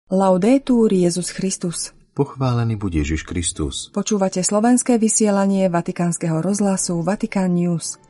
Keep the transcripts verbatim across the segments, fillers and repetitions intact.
Laudetur Jesus Christus. Pochválený buď Ježiš Kristus. Počúvate slovenské vysielanie Vatikánskeho rozhlasu Vatikán News.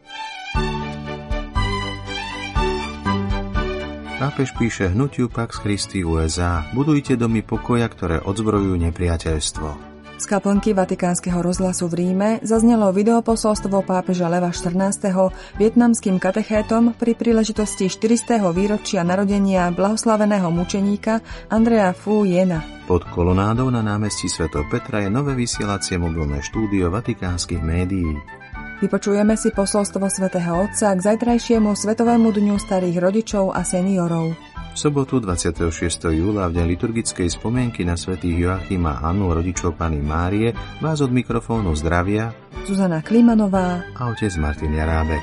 Pápež píše hnutiu Pax Christi ú es á: budujte domy pokoja, ktoré odzbrojujú nepriateľstvo. Z kaplnky Vatikánskeho rozhlasu v Ríme zaznelo videoposolstvo pápeža Leva štrnásteho vietnamským katechétom pri príležitosti štyristeho výročia narodenia blahoslaveného mučeníka Andrea Phu Yena. Pod kolonádou na námestí svätého Petra je nové vysielacie mobilné štúdio vatikánskych médií. Vypočujeme si posolstvo svätého Otca k zajtrajšiemu Svetovému dňu starých rodičov a seniorov. V sobotu dvadsiateho šiesteho júla v deň liturgickej spomienky na svätých Joachima a Annu, rodičov Panny Márie, vás od mikrofónu zdravia Zuzana Klimanová a otec Martin Jarábek.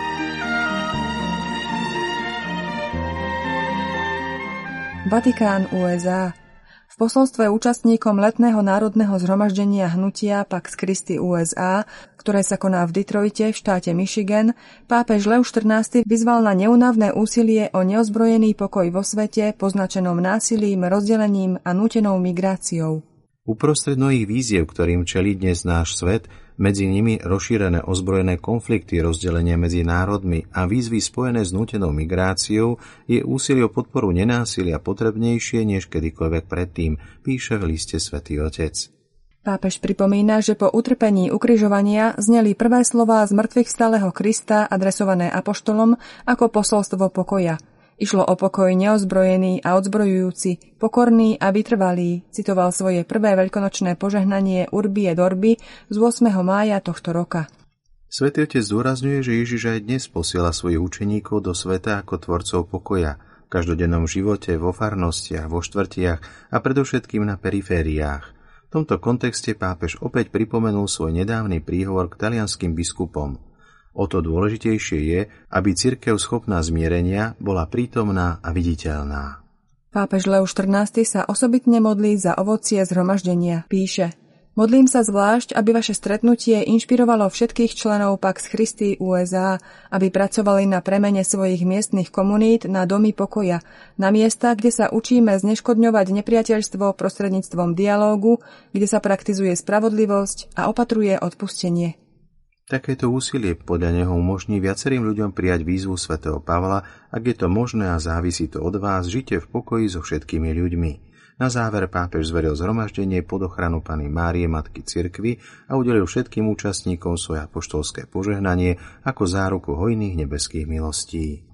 Vatikán ú es á. V posolstve účastníkom letného národného zhromaždenia hnutia Pax Christi ú es á, ktoré sa koná v Detroite v štáte Michigan, pápež Lev štrnásty vyzval na neúnavné úsilie o neozbrojený pokoj vo svete, poznačenom násilím, rozdelením a nútenou migráciou. Uprostred mnohých víziev, ktorým čelí dnes náš svet, medzi nimi rozšírené ozbrojené konflikty, rozdelenie medzi národmi a výzvy spojené s nútenou migráciou, je úsilie o podporu nenásilia potrebnejšie než kedykoľvek predtým, píše v liste Svätý Otec. Pápež pripomína, že po utrpení ukrižovania zneli prvé slová z mŕtvych vstalého Krista adresované apoštolom ako posolstvo pokoja. Išlo o pokoj neozbrojený a odzbrojujúci, pokorný a vytrvalý, citoval svoje prvé veľkonočné požehnanie Urbi et Orbi z ôsmeho mája tohto roka. Svätý Otec zdôrazňuje, že Ježiš aj dnes posiela svojich učeníkov do sveta ako tvorcov pokoja, v každodennom živote, vo farnostiach, vo štvrtiach a predovšetkým na perifériách. V tomto kontexte pápež opäť pripomenul svoj nedávny príhovor k talianskym biskupom. O to dôležitejšie je, aby cirkev schopná zmierenia bola prítomná a viditeľná. Pápež Lev štrnásty sa osobitne modlí za ovocie zhromaždenia. Píše: Modlím sa zvlášť, aby vaše stretnutie inšpirovalo všetkých členov Pax Christi ú es á, aby pracovali na premene svojich miestnych komunít na domy pokoja, na miesta, kde sa učíme zneškodňovať nepriateľstvo prostredníctvom dialógu, kde sa praktizuje spravodlivosť a opatruje odpustenie. Takéto úsilie podľa neho umožní viacerým ľuďom prijať výzvu svätého Pavla: ak je to možné a závisí to od vás, žite v pokoji so všetkými ľuďmi. Na záver pápež zveril zhromaždenie pod ochranu Panny Márie, matky cirkvi, a udelil všetkým účastníkom svoje apoštolské požehnanie ako záruku hojných nebeských milostí.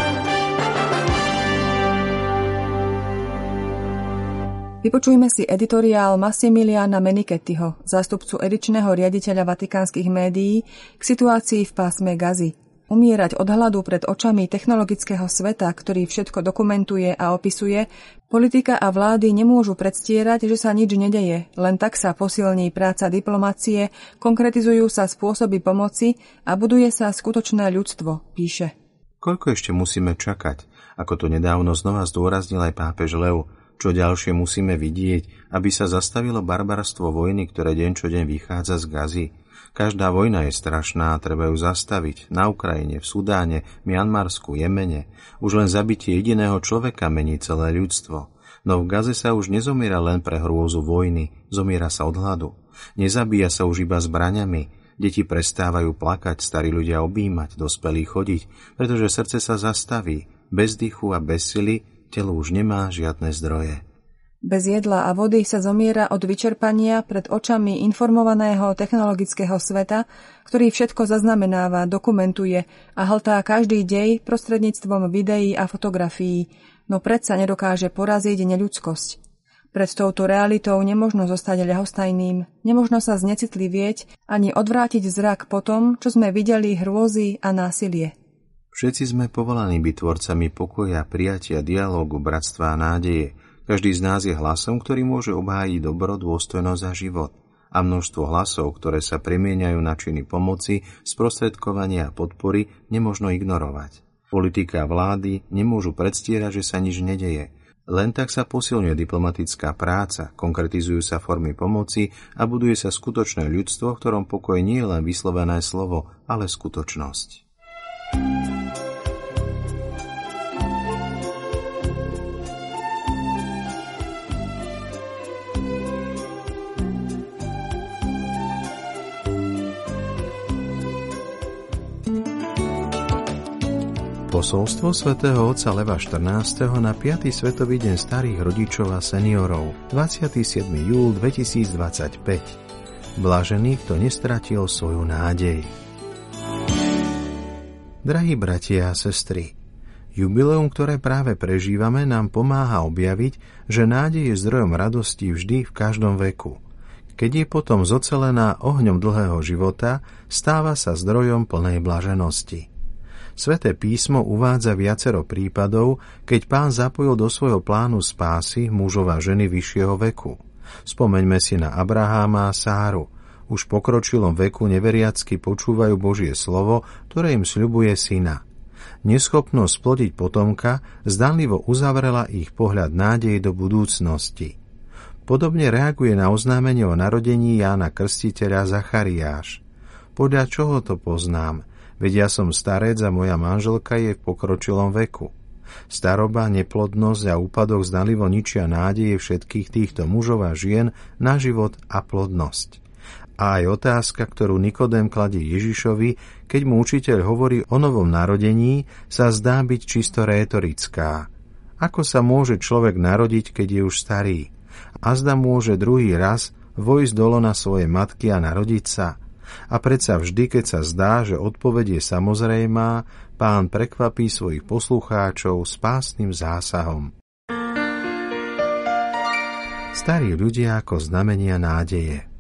Vypočujme si editoriál Massimiliana Menichettiho, zástupcu edičného riaditeľa vatikánskych médií, k situácii v pásme Gazy. Umierať od hladu pred očami technologického sveta, ktorý všetko dokumentuje a opisuje, politika a vlády nemôžu predstierať, že sa nič nedeje, len tak sa posilní práca diplomacie, konkretizujú sa spôsoby pomoci a buduje sa skutočné ľudstvo, píše. Koľko ešte musíme čakať, ako to nedávno znova zdôraznil aj pápež Lev? Čo ďalšie musíme vidieť, aby sa zastavilo barbarstvo vojny, ktoré deň čo deň vychádza z Gazy? Každá vojna je strašná, treba ju zastaviť. Na Ukrajine, v Sudáne, Mianmarsku, Jemene. Už len zabitie jediného človeka mení celé ľudstvo. No v Gaze sa už nezomiera len pre hrôzu vojny, zomiera sa od hladu. Nezabíja sa už iba zbraňami. Deti prestávajú plakať, starí ľudia objímať, dospelí chodiť, pretože srdce sa zastaví. Bez dychu a bez sily telo už nemá žiadne zdroje. Bez jedla a vody sa zomiera od vyčerpania pred očami informovaného technologického sveta, ktorý všetko zaznamenáva, dokumentuje a hltá každý dej prostredníctvom videí a fotografií, no predsa nedokáže poraziť neľudskosť. Pred touto realitou nemožno zostať ľahostajným, nemožno sa znecitlivieť ani odvrátiť zrak po tom, čo sme videli hrôzy a násilie. Všetci sme povolaní byť tvorcami pokoja, prijatia, dialógu, bratstva a nádeje. Každý z nás je hlasom, ktorý môže obhájiť dobro, dôstojnosť a život. A množstvo hlasov, ktoré sa premieňajú na činy pomoci, sprostredkovania a podpory, nemožno ignorovať. Politika a vlády nemôžu predstierať, že sa nič nedeje. Len tak sa posilňuje diplomatická práca, konkretizujú sa formy pomoci a buduje sa skutočné ľudstvo, v ktorom pokoj nie je len vyslovené slovo, ale skutočnosť. Posolstvo svätého otca Leva štrnásteho na piaty Svetový deň starých rodičov a seniorov dvadsiateho siedmeho júla dvetisícdvadsaťpäť. Blažený, kto nestratil svoju nádej. Drahí bratia a sestry, jubileum, ktoré práve prežívame, nám pomáha objaviť, že nádej je zdrojom radosti vždy v každom veku. Keď je potom zocelená ohňom dlhého života, stáva sa zdrojom plnej blaženosti. Sväté písmo uvádza viacero prípadov, keď Pán zapojil do svojho plánu spásy mužov a ženy vyššieho veku. Spomeňme si na Abraháma a Sáru. Už v pokročilom veku neveriacky počúvajú Božie slovo, ktoré im sľubuje syna. Neschopnosť splodiť potomka zdanlivo uzavrela ich pohľad nádej do budúcnosti. Podobne reaguje na oznámenie o narodení Jána Krstiteľa Zachariáš. Podľa čoho to poznám? Veď ja som starec a moja manželka je v pokročilom veku. Staroba, neplodnosť a úpadok zdanlivo ničia nádeje všetkých týchto mužov a žien na život a plodnosť. A aj otázka, ktorú Nikodém kladie Ježišovi, keď mu učiteľ hovorí o novom narodení, sa zdá byť čisto rétorická. Ako sa môže človek narodiť, keď je už starý? A zda môže druhý raz vojsť do lona svojej matky a narodiť sa? A predsa vždy, keď sa zdá, že odpoveď je samozrejmá, Pán prekvapí svojich poslucháčov spásnym zásahom. Starí ľudia ako znamenia nádeje.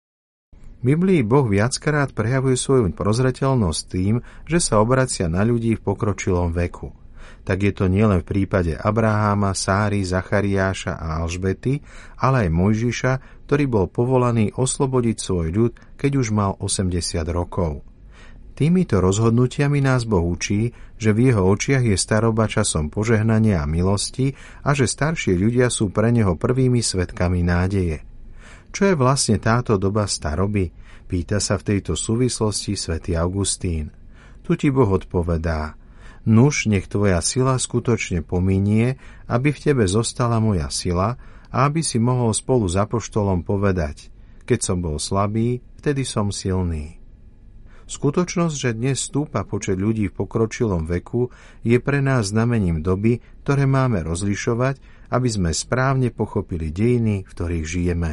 V Biblii Boh viackrát prejavuje svoju prozreteľnosť tým, že sa obracia na ľudí v pokročilom veku. Tak je to nielen v prípade Abraháma, Sáry, Zachariáša a Alžbety, ale aj Mojžiša, ktorý bol povolaný oslobodiť svoj ľud, keď už mal osemdesiat rokov. Týmito rozhodnutiami nás Boh učí, že v jeho očiach je staroba časom požehnania a milosti a že starší ľudia sú pre neho prvými svedkami nádeje. Čo je vlastne táto doba staroby? Pýta sa v tejto súvislosti svätý Augustín. Tu ti Boh odpovedá: Nuž, nech tvoja sila skutočne pominie, aby v tebe zostala moja sila a aby si mohol spolu s apoštolom povedať: keď som bol slabý, vtedy som silný. Skutočnosť, že dnes stúpa počet ľudí v pokročilom veku, je pre nás znamením doby, ktoré máme rozlišovať, aby sme správne pochopili dejiny, v ktorých žijeme.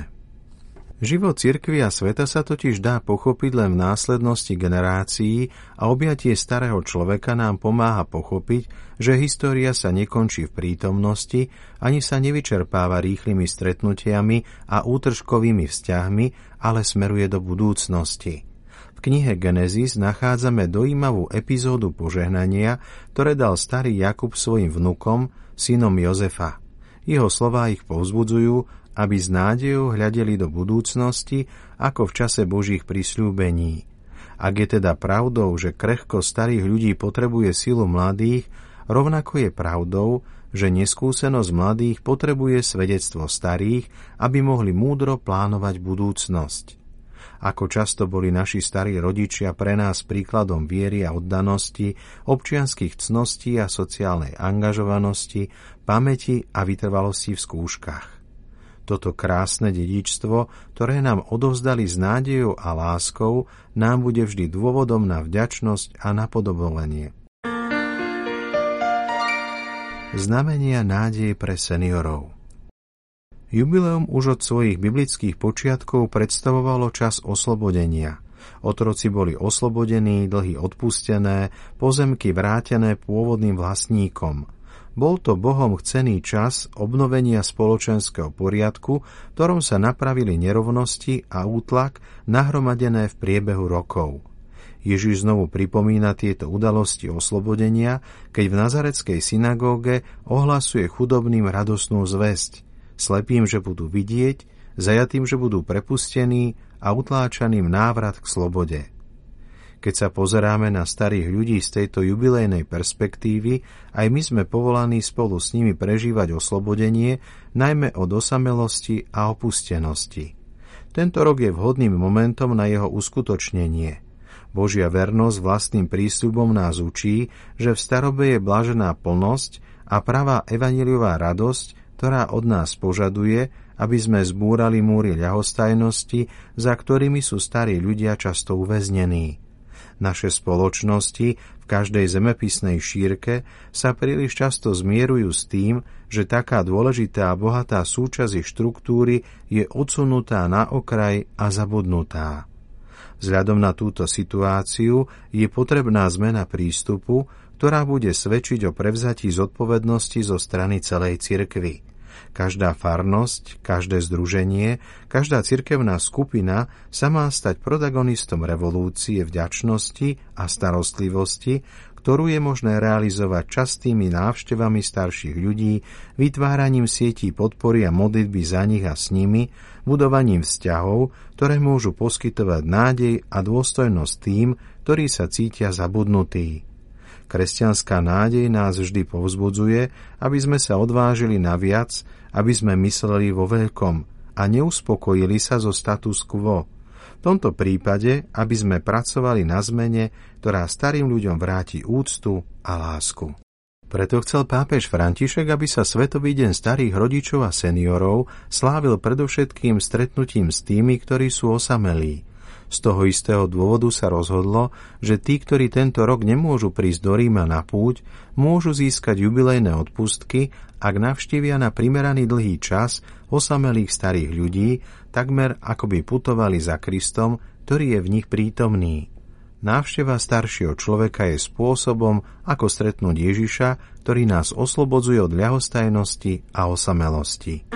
Život cirkvi a sveta sa totiž dá pochopiť len v následnosti generácií a objatie starého človeka nám pomáha pochopiť, že história sa nekončí v prítomnosti ani sa nevyčerpáva rýchlymi stretnutiami a útržkovými vzťahmi, ale smeruje do budúcnosti. V knihe Genesis nachádzame dojímavú epizódu požehnania, ktoré dal starý Jakub svojim vnukom, synom Jozefa. Jeho slová ich povzbudzujú, aby s nádejou hľadeli do budúcnosti ako v čase Božích prisľúbení. Ak je teda pravdou, že krehko starých ľudí potrebuje silu mladých, rovnako je pravdou, že neskúsenosť mladých potrebuje svedectvo starých, aby mohli múdro plánovať budúcnosť. Ako často boli naši starí rodičia pre nás príkladom viery a oddanosti, občianskych cností a sociálnej angažovanosti, pamäti a vytrvalosti v skúškach. Toto krásne dedičstvo, ktoré nám odovzdali s nádejou a láskou, nám bude vždy dôvodom na vďačnosť a napodobovanie. Znamenia nádeje pre seniorov. Jubileum už od svojich biblických počiatkov predstavovalo čas oslobodenia. Otroci boli oslobodení, dlhy odpustené, pozemky vrátené pôvodným vlastníkom. Bol to Bohom chcený čas obnovenia spoločenského poriadku, v ktorom sa napravili nerovnosti a útlak nahromadené v priebehu rokov. Ježiš znovu pripomína tieto udalosti oslobodenia, keď v nazareckej synagóge ohlasuje chudobným radosnú zvesť, slepým, že budú vidieť, zajatým, že budú prepustení a utláčaným návrat k slobode. Keď sa pozeráme na starých ľudí z tejto jubilejnej perspektívy, aj my sme povolaní spolu s nimi prežívať oslobodenie, najmä od osamelosti a opustenosti. Tento rok je vhodným momentom na jeho uskutočnenie. Božia vernosť vlastným prísľubom nás učí, že v starobe je blažená plnosť a pravá evanjeliová radosť, ktorá od nás požaduje, aby sme zbúrali múry ľahostajnosti, za ktorými sú starí ľudia často uväznení. Naše spoločnosti v každej zemepisnej šírke sa príliš často zmierujú s tým, že taká dôležitá a bohatá súčasť ich štruktúry je odsunutá na okraj a zabudnutá. Vzhľadom na túto situáciu je potrebná zmena prístupu, ktorá bude svedčiť o prevzatí zodpovednosti zo strany celej cirkvi. Každá farnosť, každé združenie, každá cirkevná skupina sa má stať protagonistom revolúcie vďačnosti a starostlivosti, ktorú je možné realizovať častými návštevami starších ľudí, vytváraním sietí podpory a modlitby za nich a s nimi, budovaním vzťahov, ktoré môžu poskytovať nádej a dôstojnosť tým, ktorí sa cítia zabudnutí. Kresťanská nádej nás vždy povzbudzuje, aby sme sa odvážili na viac, aby sme mysleli vo veľkom a neuspokojili sa zo status quo. V tomto prípade, aby sme pracovali na zmene, ktorá starým ľuďom vráti úctu a lásku. Preto chcel pápež František, aby sa Svetový deň starých rodičov a seniorov slávil predovšetkým stretnutím s tými, ktorí sú osamelí. Z toho istého dôvodu sa rozhodlo, že tí, ktorí tento rok nemôžu prísť do Ríma na púť, môžu získať jubilejné odpustky, ak navštívia na primeraný dlhý čas osamelých starých ľudí, takmer ako by putovali za Kristom, ktorý je v nich prítomný. Návšteva staršieho človeka je spôsobom, ako stretnúť Ježiša, ktorý nás oslobodzuje od ľahostajnosti a osamelosti.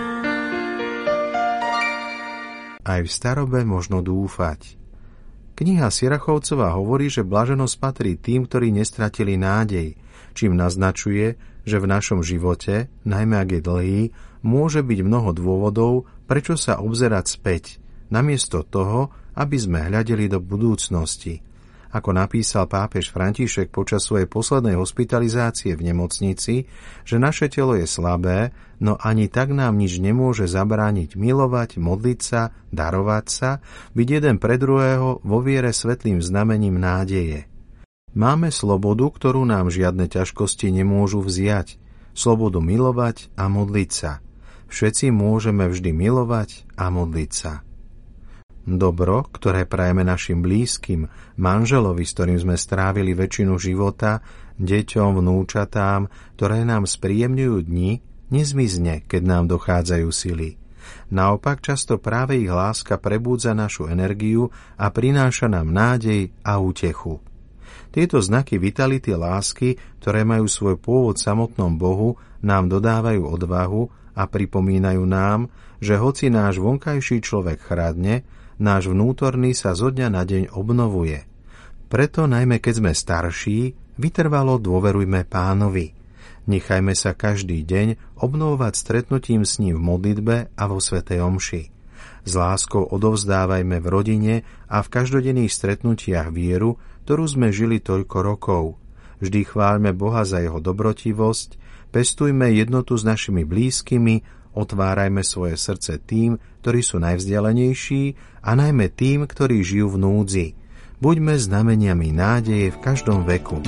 Aj v starobe možno dúfať. Kniha Sirachovcova hovorí, že blaženosť patrí tým, ktorí nestratili nádej, čím naznačuje, že v našom živote, najmä ak je dlhý, môže byť mnoho dôvodov, prečo sa obzerať späť, namiesto toho, aby sme hľadeli do budúcnosti. Ako napísal pápež František počas svojej poslednej hospitalizácie v nemocnici, že naše telo je slabé, no ani tak nám nič nemôže zabrániť milovať, modliť sa, darovať sa, byť jeden pre druhého vo viere svetlým znamením nádeje. Máme slobodu, ktorú nám žiadne ťažkosti nemôžu vziať. Slobodu milovať a modliť sa. Všetci môžeme vždy milovať a modliť sa. Dobro, ktoré prajeme našim blízkym, manželovi, s ktorým sme strávili väčšinu života, deťom, vnúčatám, ktoré nám spríjemňujú dni, nezmizne, keď nám dochádzajú sily. Naopak často práve ich láska prebúdza našu energiu a prináša nám nádej a útechu. Tieto znaky vitality lásky, ktoré majú svoj pôvod v samotnom Bohu, nám dodávajú odvahu a pripomínajú nám, že hoci náš vonkajší človek chradne, náš vnútorný sa zo dňa na deň obnovuje. Preto, najmä keď sme starší, vytrvalo dôverujme Pánovi. Nechajme sa každý deň obnovovať stretnutím s ním v modlitbe a vo svätej omši. S láskou odovzdávajme v rodine a v každodenných stretnutiach vieru, ktorú sme žili toľko rokov. Vždy chváľme Boha za jeho dobrotivosť, pestujme jednotu s našimi blízkymi, otvárajme svoje srdce tým, ktorí sú najvzdialenejší a najmä tým, ktorí žijú v núdzi. Buďme znameniami nádeje v každom veku.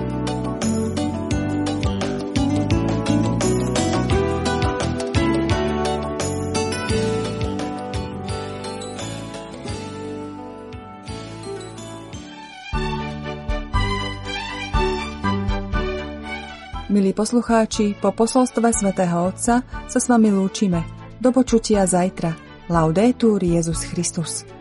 Milí poslucháči, po posolstve svätého Otca sa s vami lúčime. Do počutia zajtra. Laudetur Jesus Christus.